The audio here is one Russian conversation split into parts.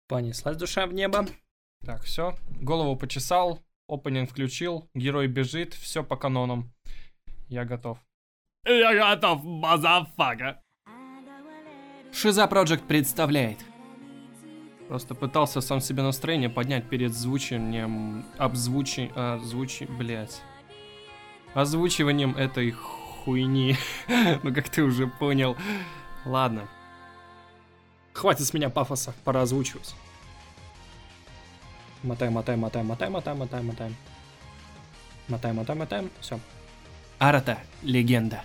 Понеслась душа в небо. Так, все. Голову почесал, опенинг включил, герой бежит, все по канонам. Я готов. Я готов, мазафака. Шиза Проджект представляет. Просто пытался сам себе настроение поднять перед звучанием, озвучиванием этой хуйни. Ну, как ты уже понял. Ладно. Хватит с меня пафоса, пора озвучивать. Мотаем. Все. Арата – легенда.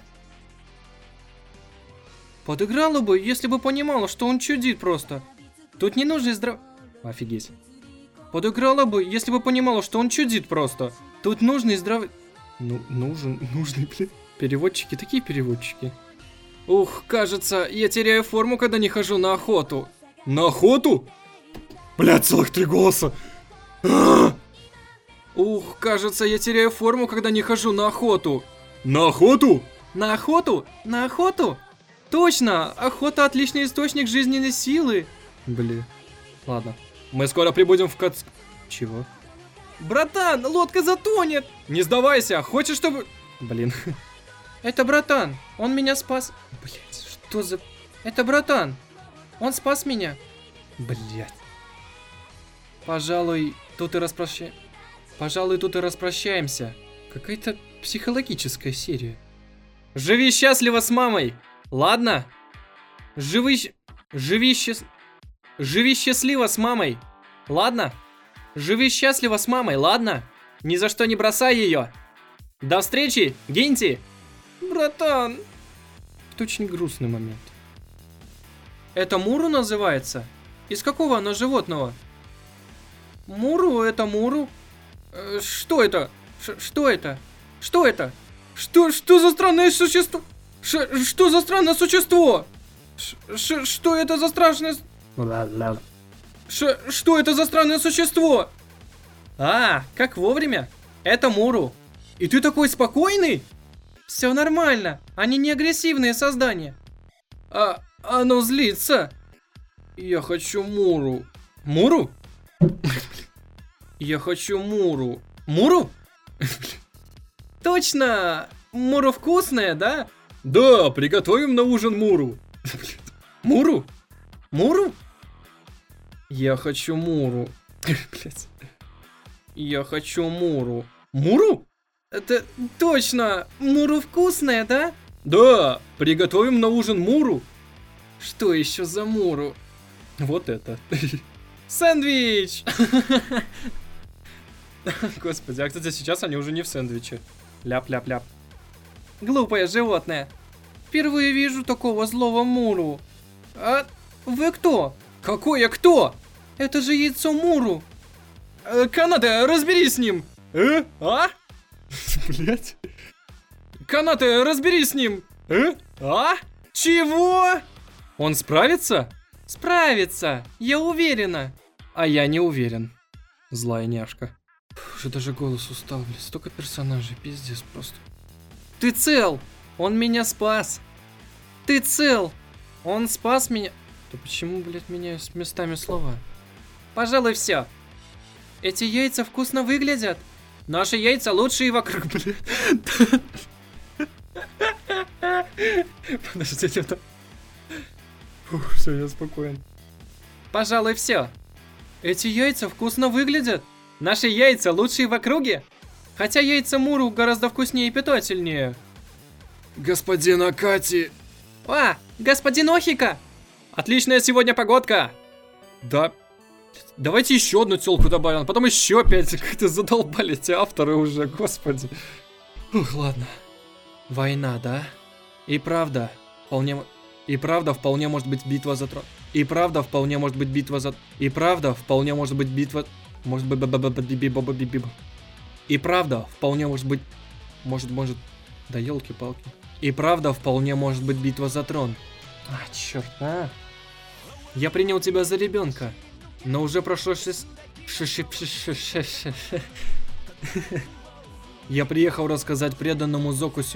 Подыграла бы, если бы понимала, что он чудит просто. Тут не нужно Офигеть. Подыграла бы, если бы понимала, что он чудит просто. Тут нужный здравый... нужный, блин. Переводчики, такие переводчики. Ух, кажется, я теряю форму, когда не хожу на охоту. На охоту? Блядь, целых 3 голоса. Ух, кажется, я теряю форму, когда не хожу на охоту. На охоту? На охоту? На охоту? Точно! Охота – отличный источник жизненной силы. Блин. Ладно. Мы скоро прибудем в Чего? Братан, лодка затонет! Не сдавайся, хочешь, чтобы... Блин. Это братан, он меня спас. Блять, что за... Это братан, он спас меня. Блять. Пожалуй, тут и распрощаемся. Какая-то психологическая серия. Живи счастливо с мамой, ладно? Живи счастливо с мамой, ладно? Живи счастливо с мамой, ладно? Ни за что не бросай ее. До встречи, Гинти. Братан. Это очень грустный момент. Это Муру называется? Из какого оно животного? Муру, это Муру. Что это? Что это? Что это? Что за странное существо? Что за странное существо? Что это за страшное... Что это за странное существо? А, как вовремя. Это Муру. И ты такой спокойный? Все нормально. Они не агрессивные создания. Оно злится. Я хочу Муру. Муру? Я хочу Муру. Муру? Точно! Муру вкусная, да? Да, приготовим на ужин Муру. Муру? Муру? Я хочу Муру. Блять. Я хочу Муру. Муру? Это точно! Муру вкусная, да? Да, приготовим на ужин Муру. Что еще за Муру? Вот это. Сэндвич! Господи, а кстати, сейчас они уже не в сэндвиче. Ляп-ляп-ляп. Глупое животное. Впервые вижу такого злого Муру. А вы кто? Какой я кто? Это же яйцо Муру. Канате, разберись с ним. А? Блять. Канате, разберись с ним. А? Чего? Он справится? Справится, я уверена. А я не уверен. Злая няшка. Уже даже голос устал, блин. Столько персонажей, пиздец просто. Ты цел! Он меня спас! Ты цел! Он спас меня... Да почему, блядь, меняют местами слова? Пожалуй, все. Эти яйца вкусно выглядят. Наши яйца лучшие вокруг, блядь. Подождите, это... Фух, все, я спокоен. Пожалуй, все. Эти яйца вкусно выглядят. Наши яйца лучшие в округе. Хотя яйца Муру гораздо вкуснее и питательнее. Господин Акати. А, господин Охика. Отличная сегодня погодка. Да. Давайте еще одну тёлку добавим, потом еще 5. Как-то задолбали эти авторы уже, господи. Ух, ладно. Война, да? И правда, вполне может быть битва за трон. И правда, вполне может быть битва за... И правда, вполне может быть битва... Может быть... И правда, вполне может быть... Может... Да елки-палки. И правда, вполне может быть битва за трон. А, черт, а. Я принял тебя за ребенка. Но уже прошло 6... Я приехал рассказать преданному Зокусю.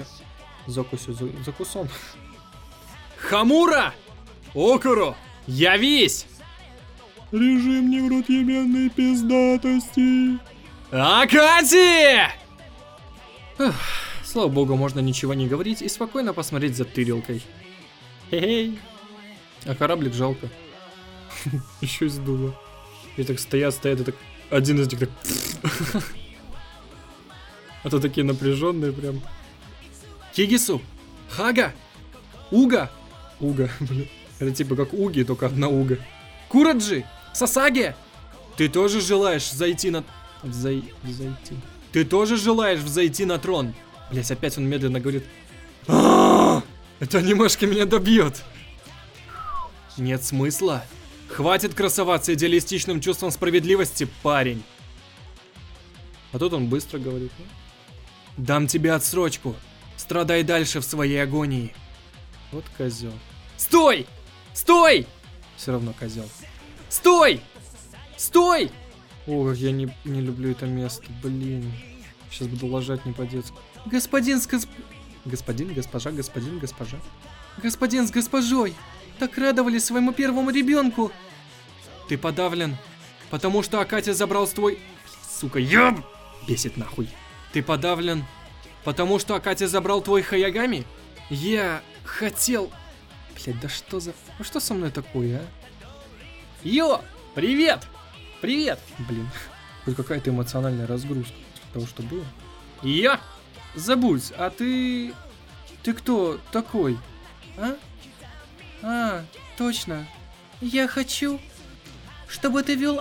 Закусон. Хамура! Окуро! Явись! Режим невротъебенной пиздатости. Акати! Слава богу, можно ничего не говорить и спокойно посмотреть за тырелкой. Хе-хей. А кораблик жалко. Еще и сдуло. И так стоят, и так... Один из них так... А то такие напряженные прям. Кигису! Хага! Уга! Уга, блин. Это типа как уги, только одна уга. Кураджи! Сасаге! Ты тоже желаешь зайти на... Зайти. Ты тоже желаешь взойти на трон? Блять, опять он медленно говорит. Это анимешка меня добьет. Нет смысла. Хватит красоваться идеалистичным чувством справедливости, парень. А тут он быстро говорит. Дам тебе отсрочку. Страдай дальше в своей агонии. Вот козел. Стой! Стой! Все равно козел. Стой! Стой! О, как я не люблю это место, блин. Сейчас буду ложать не по-детски. Господин с Господин, госпожа, господин, госпожа. Господин с госпожой. Так радовались своему первому ребенку. Ты подавлен, потому что Акати забрал твой... Сука, ёб! Бесит нахуй. Ты подавлен, потому что Акати забрал твой Хаягами? Я хотел... Блять, да что за... Ну что со мной такое, а? Йо! Привет! Привет! Блин, хоть какая-то эмоциональная разгрузка после того, что было. Я? Забудь, а ты... Ты кто такой? А? А, точно. Я хочу, чтобы ты вел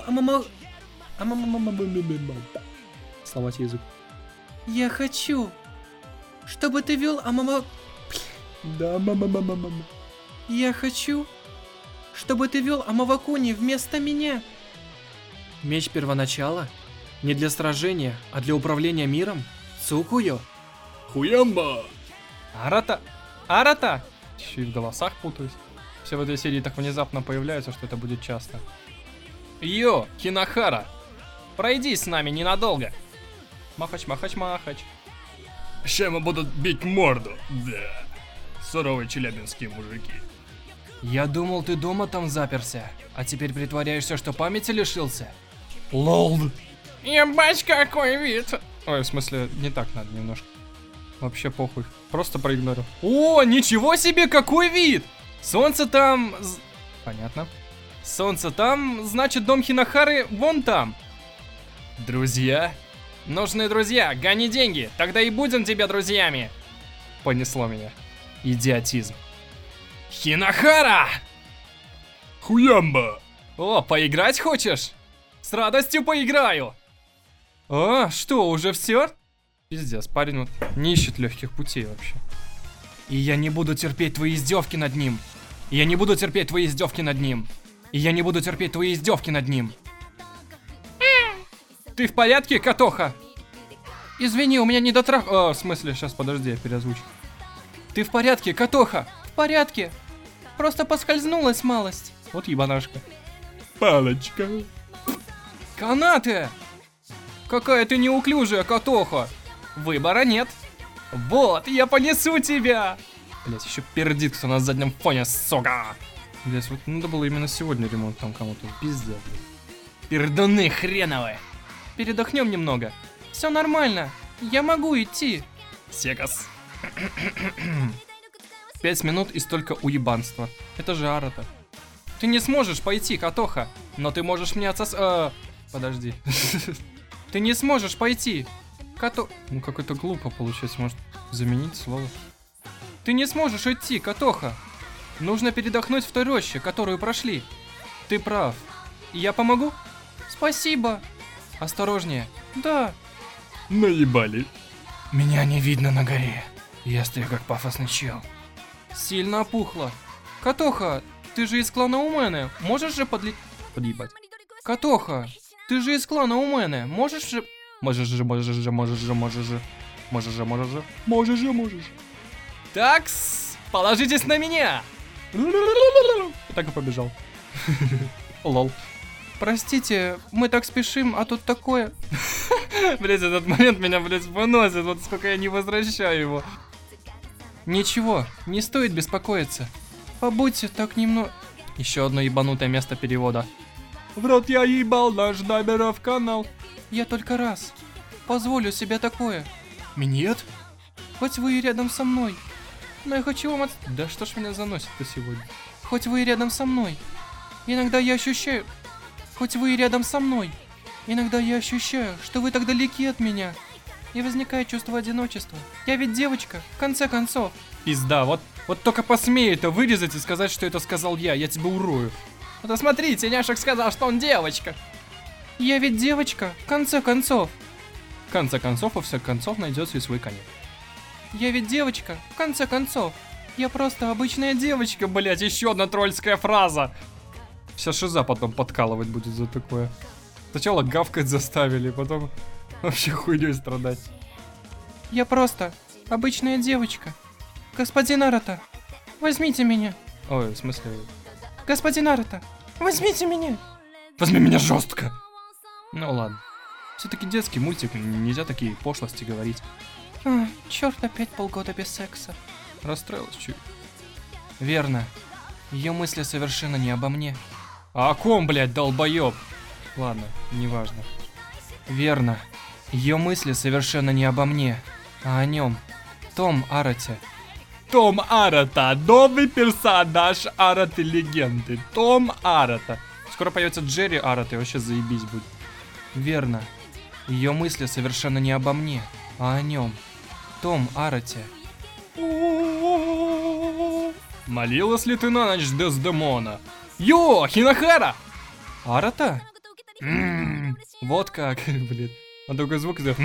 Сломать язык. Я хочу, чтобы ты вел Да, мама. Я хочу, чтобы ты вел Амавакуни вместо меня. Меч первоначала? Не для сражения, а для управления миром? Цукуё? Хуямба! Арата! Арата! Еще и в голосах путаюсь. Все в этой серии так внезапно появляются, что это будет часто. Йо, Хинахара! Пройди с нами ненадолго. Махач. Сейчас мы будут бить морду. Да. Суровые челябинские мужики. Я думал, ты дома там заперся, а теперь притворяешься, что памяти лишился? Лол. Ебать, какой вид! Ой, в смысле, не так надо немножко. Вообще похуй. Просто проигнорю. О, ничего себе, какой вид! Солнце там... Понятно. Солнце там, значит, дом Хинахары вон там. Друзья? Нужны друзья, гони деньги, тогда и будем тебе друзьями. Понесло меня. Идиотизм. Хинахара! Хуямба! О, поиграть хочешь? С радостью поиграю. А, что, уже все? Пиздец, парень вот не ищет легких путей вообще. И я не буду терпеть твои издевки над ним. И я не буду терпеть твои издевки над ним. И я не буду терпеть твои издевки над ним. Ты в порядке, Катоха? Извини, у меня не дотрах... в смысле, сейчас, подожди, я переозвучу. Ты в порядке, Катоха? В порядке. Просто поскользнулась малость. Вот ебанашка. Палочка. Канаты! Какая ты неуклюжая, Катоха. Выбора нет. Вот, я понесу тебя. Блять, еще пердит кто на заднем фоне, сука. Блять, вот надо было именно сегодня ремонт там кому-то. Пиздец. Пердуны хреновые. Передохнем немного. Все нормально. Я могу идти. Секас. 5 минут и столько уебанства. Это же Арата. Ты не сможешь пойти, Катоха. Но ты можешь мне Подожди. Ты не сможешь пойти. Ну как-то глупо получается. Может заменить слово. Ты не сможешь идти, Катоха. Нужно передохнуть в той роще, которую прошли. Ты прав. Я помогу? Спасибо. Осторожнее. Да. Наебали. Меня не видно на горе. Я стою как пафосный чел. Сильно опухло. Катоха, ты же из клана Умене. Можешь же подъебать. Катоха, ты же из клана Умене. Можешь же... Можешь же. Такс, положитесь на меня. Так и побежал. Лол. Простите, мы так спешим, а тут такое... Блять, этот момент меня, блять, выносит. Вот сколько я не возвращаю его. Ничего, не стоит беспокоиться. Побудьте так немного... Еще одно ебанутое место перевода. В рот я ебал наш Даберов канал. Я только раз позволю себе такое. Минет? Хоть вы и рядом со мной. Но я хочу вам Да что ж меня заносит-то сегодня? Хоть вы и рядом со мной. Иногда я ощущаю... Хоть вы и рядом со мной. Иногда я ощущаю, что вы так далеки от меня. И возникает чувство одиночества. Я ведь девочка, в конце концов. Пизда, вот только посмей это вырезать и сказать, что это сказал я тебя урою. Да смотрите, Няшек сказал, что он девочка. Я ведь девочка, в конце концов. В конце концов, у всех концов найдется и свой конец. Я ведь девочка, в конце концов. Я просто обычная девочка. Блять, еще одна тролльская фраза. Вся шиза потом подкалывать будет за такое. Сначала гавкать заставили, потом вообще хуйней страдать. Я просто обычная девочка. Господин Арата, возьмите меня. Ой, в смысле... Господин Арата, возьмите меня. Возьми меня жестко. Ну ладно. Все-таки детский мультик, нельзя такие пошлости говорить. Черт, опять полгода без секса. Расстроилась чуть. Верно. Ее мысли совершенно не обо мне. А о ком, блядь, долбоеб? Ладно, неважно. Верно. Ее мысли совершенно не обо мне, а о нем. Том Арате. Том Арата, новый персонаж Араты Легенды. Том Арата. Скоро появится Джерри Арата, и вообще заебись будет. Верно. Ее мысли совершенно не обо мне, а о нем. Том Арате. Молилась ли ты на ночь Дездемона? Йо, Хинахара! Арата? Вот как, блин. А только звук сделал.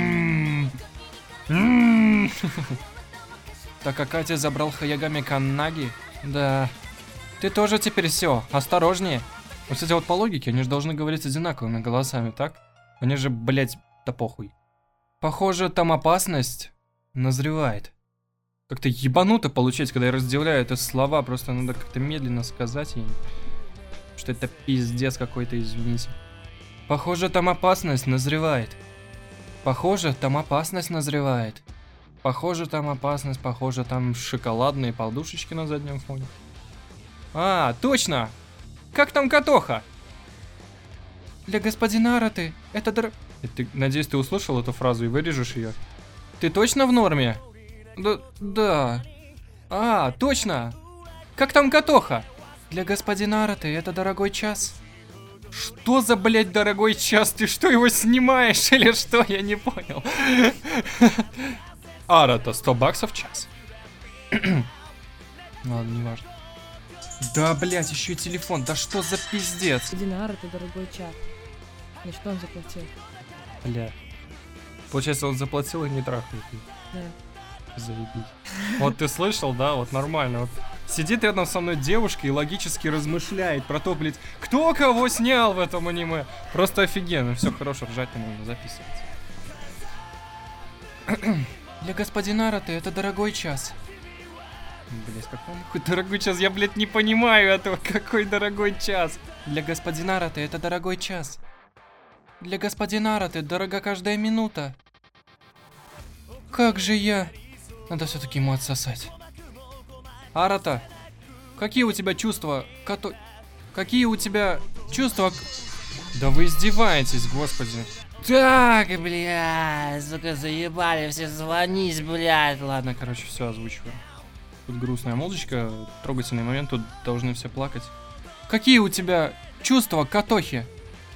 Так как Катя забрал Хаягами Каннаги? Да. Ты тоже теперь все, осторожнее. Вот, кстати, вот по логике, они же должны говорить одинаковыми голосами, так? Они же, блять, да похуй. Похоже, там опасность назревает. Как-то ебануто получается, когда я разделяю эти слова, просто надо как-то медленно сказать им, что это пиздец какой-то, извините. Похоже, там опасность назревает. Похоже, там опасность назревает. Похоже, там опасность, похоже, там шоколадные подушечки на заднем фоне. А, точно! Как там Катоха? Для господина Араты это Надеюсь, ты услышал эту фразу и вырежешь ее. Ты точно в норме? Да. А, точно! Как там Катоха? Для господина Араты это дорогой час. Что за, блять, дорогой час? Ты что, его снимаешь или что? Я не понял. Арата, 100 баксов в час. Ладно, не важно. Да, блять, еще и телефон. Да что за пиздец? Господин Арата, дорогой чат. На что он заплатил? Бля. Получается, он заплатил и не трахнул. Да. Заебись. Вот ты слышал, да? Вот нормально. Вот сидит рядом со мной девушка и логически размышляет про то, блядь, кто кого снял в этом аниме. Просто офигенно. Все хорошо, ржать не нужно, записывать. Для господина Араты это дорогой час. Блять, какой дорогой час? Я, блядь, не понимаю этого. Какой дорогой час? Для господина Араты это дорогой час. Для господина Араты дорога каждая минута. Как же я... Надо все-таки ему отсосать. Арата, какие у тебя чувства? Какие у тебя чувства? Да вы издеваетесь, господи. Так, бля, сука, заебали все звонить, блядь. Ладно, короче, все озвучиваю. Тут грустная музычка, трогательный момент, тут должны все плакать. Какие у тебя чувства, Катохи?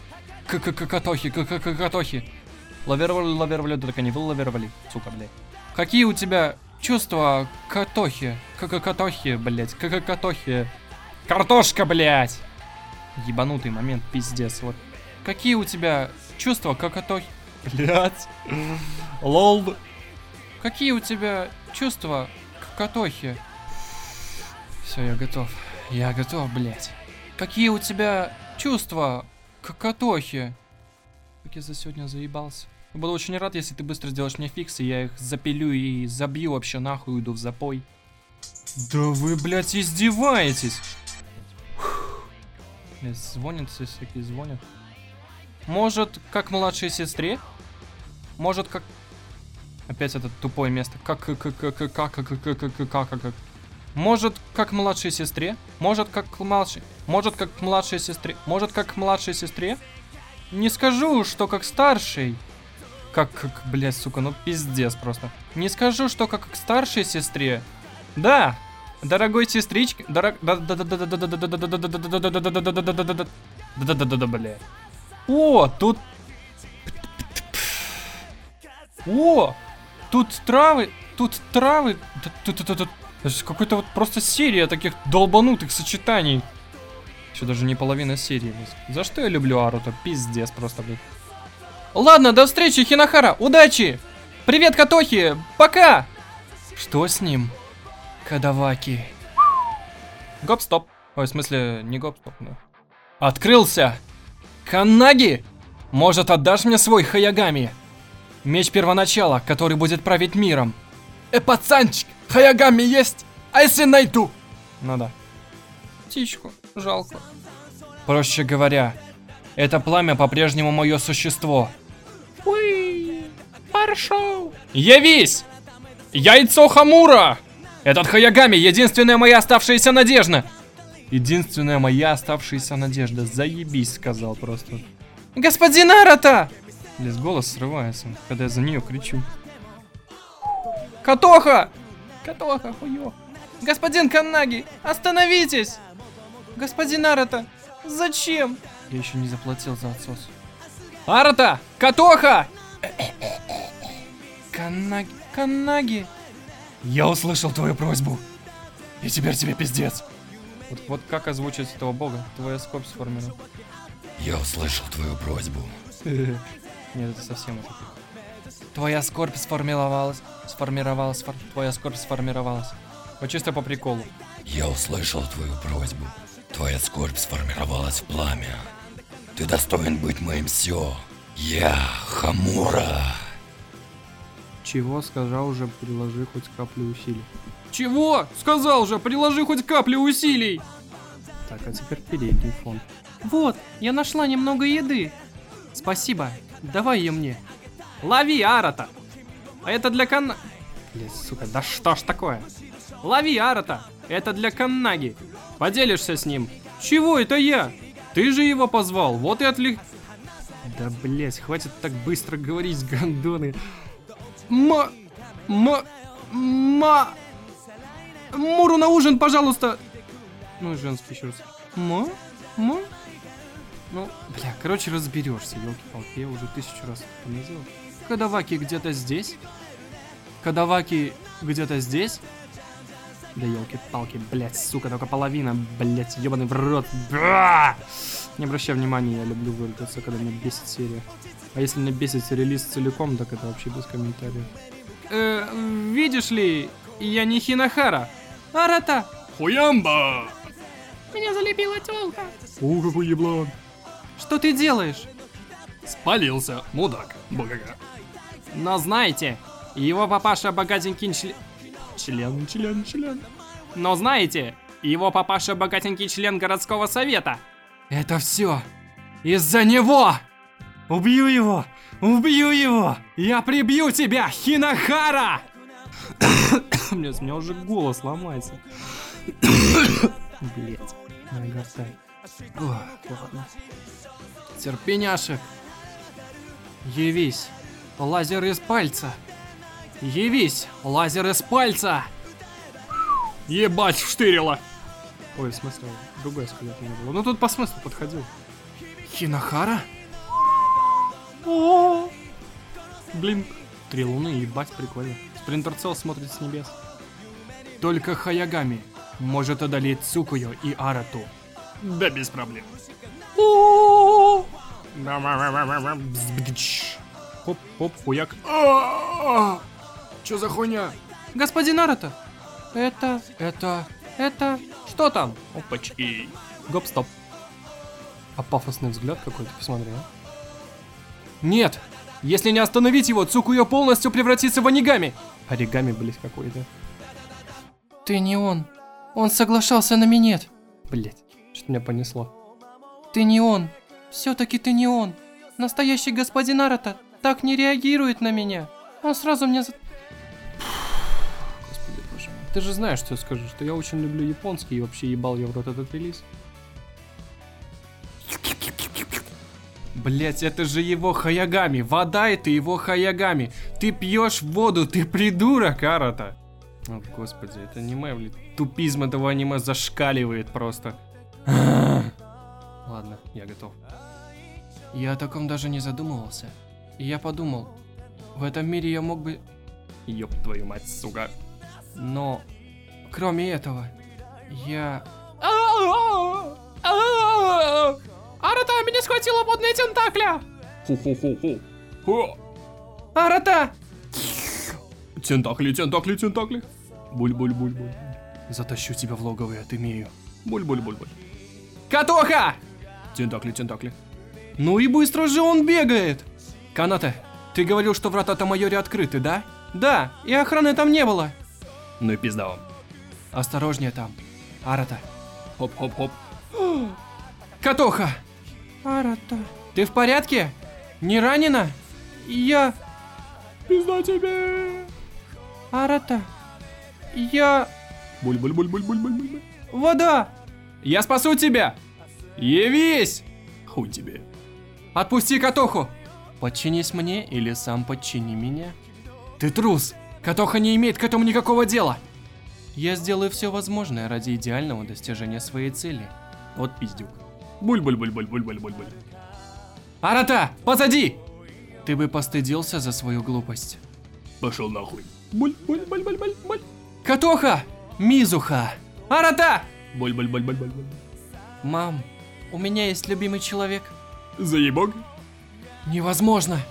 Катохи. Лавервали, только не вы лавервали, сука, блядь. Какие у тебя чувства, Катохи? Катохи, блядь, Катохи. Картошка, блядь. Ебанутый момент, пиздец, вот. Какие у тебя чувства, Катохи? Блядь. Лол. Какие у тебя чувства, Катохи? Все, я готов. Я готов, блядь. Какие у тебя чувства, Катохи? Как я за сегодня заебался. Я буду очень рад, если ты быстро сделаешь мне фиксы, я их запилю и забью вообще нахуй, уйду в запой. Да вы, блядь, издеваетесь. Блядь, звонят все всякие, звонят. Может, как младшей сестре? Может, как... Опять это тупое место. Как. Может, как младшей сестре? Может, как младшей сестре? Может, как младшей сестре? Не скажу, что как старшей. Блядь, сука, ну пиздец просто. Не скажу, что как к старшей сестре. Да, дорогой сестричка, блядь. О, тут травы. Тут какой-то вот просто серия таких долбанутых сочетаний. Еще даже не половина серии. За что я люблю Аруто? Пиздец просто, блядь. Ладно, до встречи, Хинахара, удачи! Привет, Катохи, пока! Что с ним? Кадаваки. Гоп-стоп. Ой, в смысле, не гоп-стоп, но... Открылся! Каннаги! Может, отдашь мне свой Хаягами? Меч первоначала, который будет править миром. Пацанчик, Хаягами есть? А если найду? Ну да. Птичку, жалко. Проще говоря, это пламя по-прежнему мое существо. Уи, хорошо. Явись! Яйцо Хамура! Этот Хаягами — единственная моя оставшаяся надежда. Единственная моя оставшаяся надежда. Заебись, сказал просто. Господин Аруто! Лес голос срывается, когда я за нее кричу. Катоха! Катоха, хуё. Господин Каннаги, остановитесь! Господин Аруто, зачем? Я еще не заплатил за отсос. Аруто! Катоха! Каннаги. Я услышал твою просьбу. И теперь тебе пиздец. Вот как озвучить этого бога? Твоя скорбь сформировала. Я услышал твою просьбу. Нет, это совсем уже. Твоя скорбь сформировалась. Твоя скорбь сформировалась. Вот чисто по приколу. Я услышал твою просьбу. Твоя скорбь сформировалась в пламя. Ты достоин быть моим всё. Я Хамура. Чего? Сказал уже, приложи хоть каплю усилий. Чего? Сказал же, приложи хоть каплю усилий. Так, а теперь передний фон. Вот, я нашла немного еды. Спасибо, давай ее мне. Лови, Аруто. А это для Блин, сука, да что ж такое? Лови, Аруто. Это для Каннаги. Поделишься с ним. Чего это я? Ты же его позвал, вот и Да, блять, хватит так быстро говорить, гандоны. Муру на ужин, пожалуйста. Ну, женский еще раз. Ну, бля, короче, разберешься, елки-палки, я уже 1000 раз это назвал. Кадаваки где-то здесь? Кадаваки где-то здесь? Да елки-палки, блять, сука, только половина, блять, ебаный в рот. Бра! Не обращай внимания, я люблю выругаться, когда меня бесит серия. А если меня бесит релиз целиком, так это вообще без комментариев. Видишь ли, я не Хинахара. Аруто! Хуямба! Меня залепила тёлка. О, какой еблан. Что ты делаешь? Спалился, мудак, богага. Но знаете, его папаша богатенький член. Но знаете, его папаша богатенький член городского совета. Это все из-за него! Убью его! Я прибью тебя, Хинахара! Блять, у меня уже голос ломается. Блять, наготай. Ладно. Терпеняшек. Явись, лазер из пальца. Ебать, вштырило. Ой, в смысле, другое сказать не было. Ну тут по смыслу подходил. Хинахара? О, блин, 3 луны, ебать, прикольно. Спринтер Цел смотрит с небес. Только Хаягами может одолеть Цукуё и Аруто. Да без проблем. Хоп, хуяк. Чё за хуйня? Господин Аруто, это... Что там? Опачки. Гоп-стоп. А пафосный взгляд какой-то, посмотри, а. Нет! Если не остановить его, Цукуё полностью превратится в Онигами! Оригами, блять, какой-то. Ты не он. Он соглашался на минет. Блять, что-то меня понесло. Ты не он. Все-таки ты не он. Настоящий господин Аруто так не реагирует на меня. Он сразу мне Господи, боже мой. Ты же знаешь, что я скажу, что я очень люблю японский и вообще ебал я в рот этот релиз. Блять, это же его хаягами. Вода — это его хаягами. Ты пьешь воду, ты придурок, Арата. О, господи, это аниме, блин. Тупизм этого аниме зашкаливает просто. Ладно, я готов. Я о таком даже не задумывался. И я подумал, в этом мире я мог бы... Ёб твою мать, сука. Но, кроме этого, я... Арата, меня схватила водная тентакля! Хо! Арата! Тентакли, тентакли, тентакли. Буль-буль-буль-буль. Затащу тебя в логово, я отымею. Буль-буль-буль-буль. Катоха! Тентакли, тентакли. Ну и быстро же он бегает! Каната, ты говорил, что врата Тамайори открыты, да? Да, и охраны там не было. Ну и пизда вам. Осторожнее там. Арата. Хоп-хоп-хоп. Катоха! Арата. Ты в порядке? Не ранена? Я... Пизда тебе. Арата. Я... Буль-буль-буль-буль-буль-буль-буль. Вода! Я спасу тебя! Явись! Хуй тебе. Отпусти Катоху! Подчинись мне или сам подчини меня. Ты трус! Катоха не имеет к этому никакого дела! Я сделаю все возможное ради идеального достижения своей цели. Вот пиздюк. Буль-буль-буль-буль-буль-буль-буль. Арата, позади! Ты бы постыдился за свою глупость. Пошел нахуй. Буль-буль-буль-буль-буль-буль. Катоха! Мизуха! Арата! Буль-буль-буль-буль-буль. Мам, у меня есть любимый человек. Заебок. Невозможно!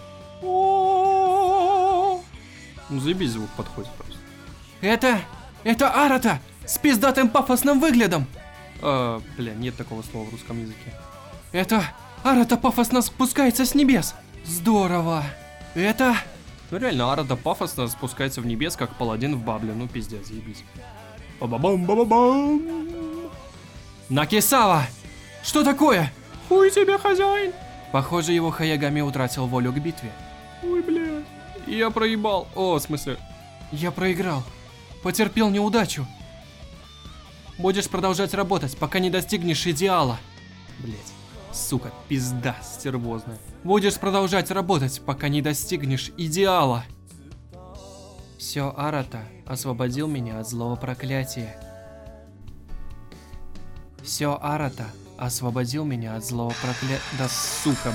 Ну заебись, звук подходит просто. Это Арата! С пиздатым пафосным выглядом! Бля, нет такого слова в русском языке. Это Арата пафосно спускается с небес! Здорово! Это... Ну реально, Арата пафосно спускается в небес, как паладин в бабле. Ну пиздец, заебись. Ба-ба-бам-ба-ба-бам. Накисава! Что такое? Хуй тебе, хозяин. Похоже, его Хаягами утратил волю к битве. Ой, бля. Я проебал. О, в смысле? Я проиграл. Потерпел неудачу. Будешь продолжать работать, пока не достигнешь идеала. Блять, сука, пизда стервозная. Будешь продолжать работать, пока не достигнешь идеала. Все, Арата освободил меня от злого проклятия. Все, Арата освободил меня от злого проклятия. Да сука,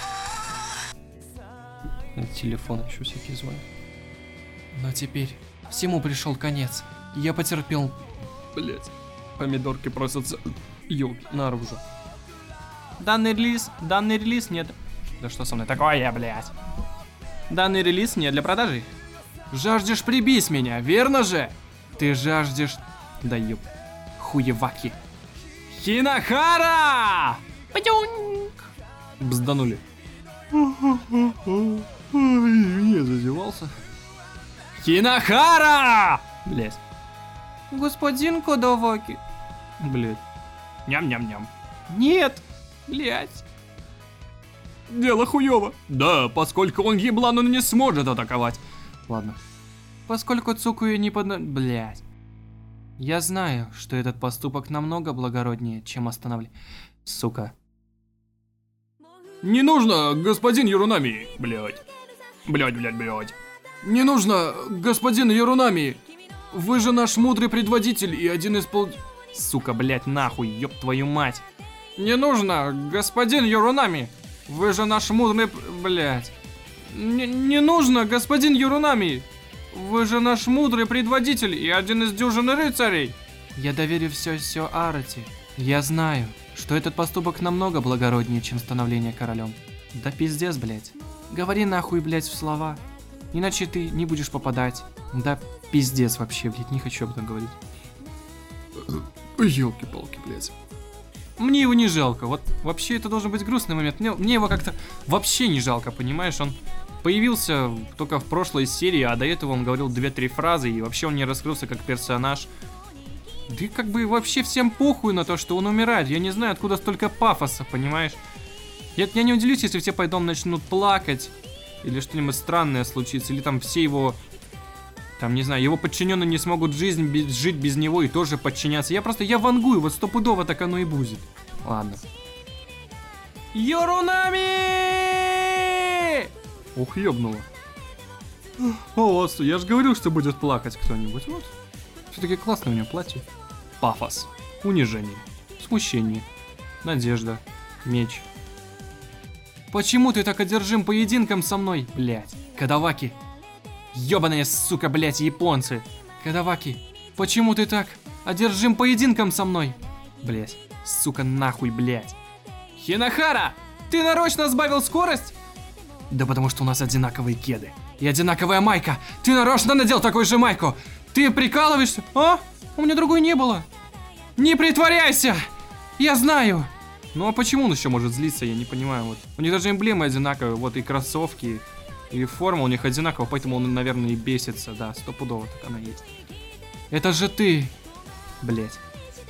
блять. Телефон еще всякие звонят. Но теперь всему пришел конец. Я потерпел... Блять. Помидорки просятся... Ёлки, наружу. Данный релиз нет... Да что со мной такое, блять? Данный релиз не для продажи. Жаждешь прибить меня, верно же? Ты жаждешь... Да ёб... Хуеваки. Хинахара! Бзданули. Я зазевался. Хинахара! Блять. Господин Кодоваки. Блять. Ням-ням-ням. Нет. Блять. Дело хуёво. Да, поскольку он еблан, он не сможет атаковать. Ладно. Поскольку Цукуя не под... Блять. Я знаю, что этот поступок намного благороднее, чем останавливать. Сука. Не нужно, господин Юрунами. Блять. Блять. Не нужно, господин Юрунами. Вы же наш мудрый предводитель и один из Сука, блять, нахуй, ёб твою мать. Не нужно, господин Юрунами. Вы же наш мудрый... Блять. Не нужно, господин Юрунами. Вы же наш мудрый предводитель и один из дюжины рыцарей. Я доверю все Арате. Я знаю, что этот поступок намного благороднее, чем становление королем. Да пиздец, блять. Говори нахуй, блять, в слова. Иначе ты не будешь попадать. Да пиздец вообще, блять, не хочу об этом говорить. Ёлки-палки, блять. Мне его не жалко. Вот вообще это должен быть грустный момент. Мне его как-то вообще не жалко, понимаешь? Он появился только в прошлой серии, а до этого он говорил 2-3 фразы, и вообще он не раскрылся как персонаж. Да и как бы вообще всем похуй на то, что он умирает. Я не знаю, откуда столько пафоса, понимаешь? Я не удивлюсь, если все пойдем начнут плакать, или что-нибудь странное случится, или там все его Там, не знаю, его подчиненные не смогут жить без него и тоже подчиняться. Я вангую, вот стопудово так оно и будет. Ладно. Йорунами! Ух, ёбнуло. О, я же говорил, что будет плакать кто-нибудь. Вот. Все-таки классное у него платье. Пафос. Унижение. Смущение. Надежда. Меч. Почему ты так одержим поединком со мной, блять? Кадаваки. Ёбаные, сука, блять, японцы. Кадаваки. Почему ты так одержим поединком со мной? Блять. Сука, нахуй, блять. Хинахара! Ты нарочно сбавил скорость? Да потому что у нас одинаковые кеды. И одинаковая майка. Ты нарочно надел такую же майку. Ты прикалываешься? А? У меня другой не было. Не притворяйся! Я знаю. Ну а почему он еще может злиться, я не понимаю. Вот. У них даже эмблемы одинаковые, вот и кроссовки, и форма у них одинаковая, поэтому он, наверное, и бесится. Да, стопудово так она есть. Это же ты. Блять.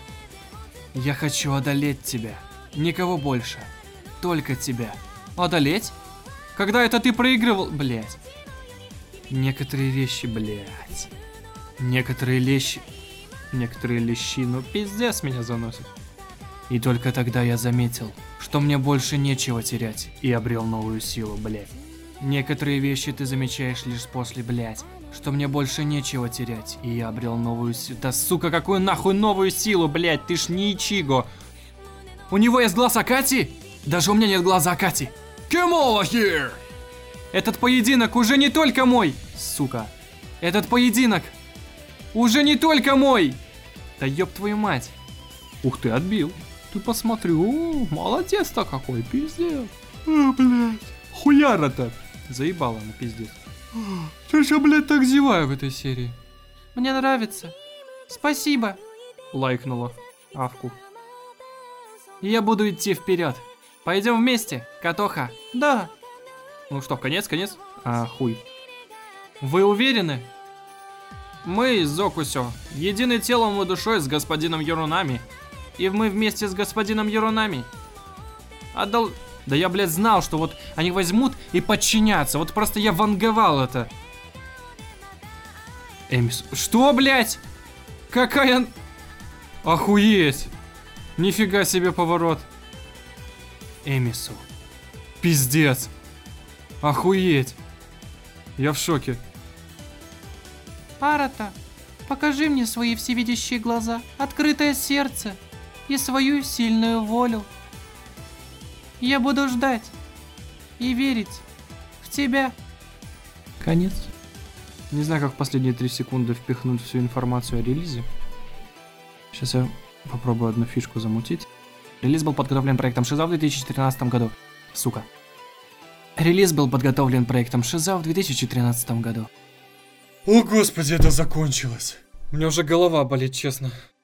Я хочу одолеть тебя. Никого больше. Только тебя. Одолеть? Когда это ты проигрывал? Блять. Некоторые вещи, блять. Некоторые лещи, ну пиздец меня заносит. И только тогда я заметил, что мне больше нечего терять, и обрел новую силу, блять. Некоторые вещи ты замечаешь лишь после, блять, что мне больше нечего терять, и я обрел новую силу. Да сука, какую нахуй новую силу, блять, ты ж не Ичиго. У него есть глаз Акати? Даже у меня нет глаза Акати. Come over here! Этот поединок уже не только мой, сука. Этот поединок уже не только мой. Да ёб твою мать. Ух ты, отбил. Ты посмотри, о, молодец-то какой, пиздец. А, блядь, хуяра-то. Заебала она, пиздец. Чё ж я, блядь, так зеваю в этой серии? Мне нравится. Спасибо. Лайкнула Авку. И я буду идти вперед. Пойдем вместе, Катоха? Да. Ну что, конец? А, хуй. Вы уверены? Мы, Зокусё, едины телом и душой с господином Йорунами. И мы вместе с господином Йорунами. Да я, блядь, знал, что вот они возьмут и подчинятся. Вот просто я ванговал это. Эмис. Что, блядь? Какая... Охуеть. Нифига себе поворот. Эмису. Пиздец. Охуеть. Я в шоке. Арата, покажи мне свои всевидящие глаза, открытое сердце и свою сильную волю. Я буду ждать и верить в тебя. Конец. Не знаю, как в последние 3 секунды впихнуть всю информацию о релизе. Сейчас я попробую одну фишку замутить. Релиз был подготовлен проектом Шиза в 2013 году. Сука. Релиз был подготовлен проектом Шиза в 2013 году. О господи, это закончилось. У меня уже голова болит, честно.